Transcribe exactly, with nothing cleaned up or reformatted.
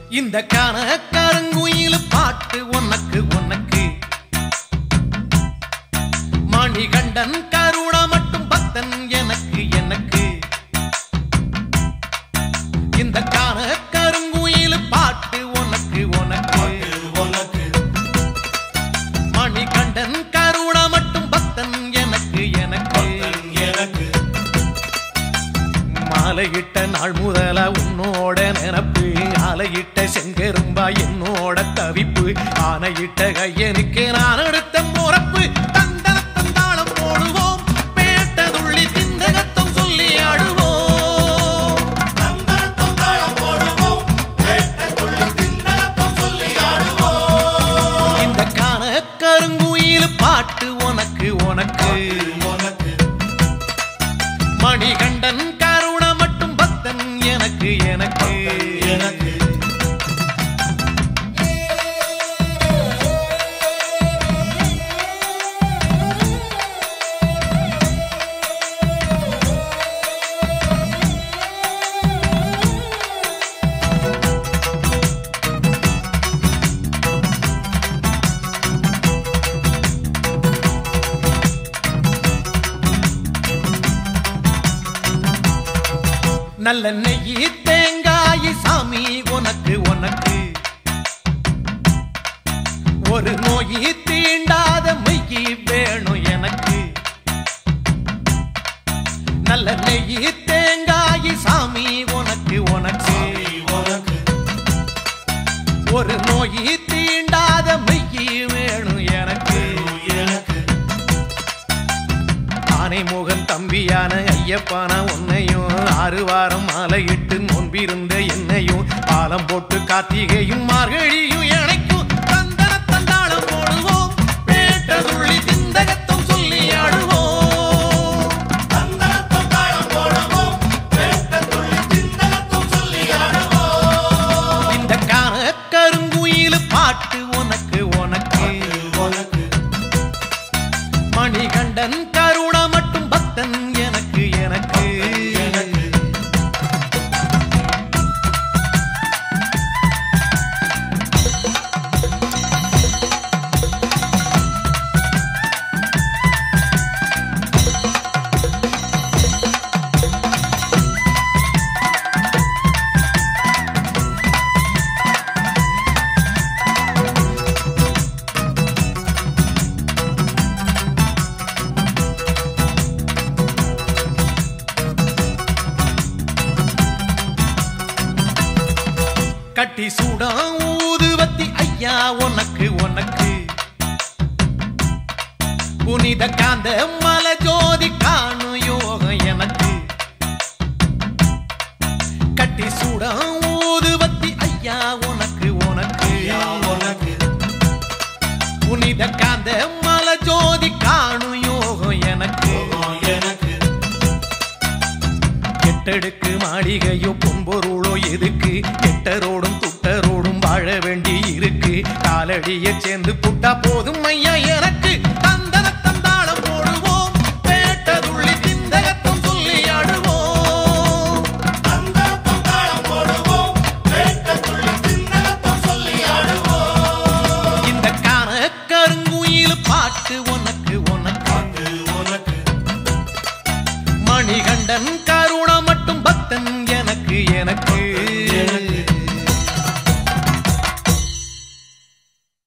இந்த கான கருங்குயில் பாட்டு உனக்கு உனக்கு மணிகண்டன் கருணா மட்டும் பக்தன் எனக்கு எனக்கு இந்த கான கருங்குயில் பாட்டு உனக்கு உனக்கு உனக்கு மணிகண்டன் கருணா மட்டும் பக்தன் எனக்கு எனக்கு எனக்கு மாலையிட்ட நாள் முதலா உன்னோட நினப்பு ஆலையிட்ட செங்கரும்பா என்னோட தவிப்பு ஆனையிட்ட கையனுக்கு நான் எடுத்த முறப்பு தந்தன தந்தாளம் போடுவோம் பேட்டதுள்ளி திந்தகத்தம் சொல்லி ஆடுவோம் தந்தன தந்தாளம் போடுவோம் பேட்டதுள்ளி திந்தகத்தம் சொல்லி ஆடுவோம் இந்த கான கருங்குயில் பாட்டு உனக்கு உனக்கு உனக்கு மணிகண்டன் கருணா மட்டும் பக்தன் எனக்கு எனக்கு எனக்கு நல்ல நெய்யி தேங்காய் சாமி உனக்கு உனக்கு ஒரு நோயி தீண்டாத மெய்யி வேணும் எனக்கு நல்ல நெய்யி தேங்காய் சாமி உனக்கு உனக்கு ஒரு நோயி தீண்டாத மெய்யி வேணும் எனக்கு ஆனை முகன் தம்பியான ஐயப்பான உன்னையும் ஆறு வாரம் மாலையிட்டு நோன்பிருந்த என்னையும் பாலம் போட்டு கார்த்திகையும் மார்கழியும் இணைக்கும் தந்தன தந்தாளம் போடுவோம் பேட்டதுள்ளி திந்தகத்தம் சொல்லி ஆடுவோம் தந்தன தந்தாளம் போடுவோம் பேட்டதுள்ளி திந்தகத்தம் சொல்லி ஆடுவோம் இந்த கான கருங்குயில் பாட்டு உனக்கு உனக்கு உனக்கு மணிகண்டன் கருணா மட்டும் பக்தன் எனக்கு எனக்கு கட்டி சூடா ஊதுவத்தி ஐயா உனக்கு உனக்கு புனித காந்த மலை ஜோதி காணு யோகம் எனக்கு கட்டி சூடா ஊதுவத்தி ஐயா உனக்கு உனக்கு உனக்கு புனித காந்த மலை ஜோதி காணு யோகம் எனக்கு எனக்கு எட்டடுக்கு மாளிகையோ பொன்பொருளோ எதுக்கு எட்டரோடும் துட்டரோடும் வாழ வேண்டி இருக்கு காலடியை சேர்ந்து புட்டா போதும் ஐயா எனக்கு தந்தன தந்தாளம் போடுவோம் பேட்டதுள்ளி திந்தகத்தம் சொல்லி ஆடுவோம் தந்தன தந்தாளம் போடுவோம் பேட்டதுள்ளி திந்தகத்தம் சொல்லி ஆடுவோம் இந்த கான கருங்குயில் பாட்டு உனக்கு உனக்கு உனக்கு மணிகண்டன் கருணா மட்டும் பக்தன் எனக்கு எனக்கு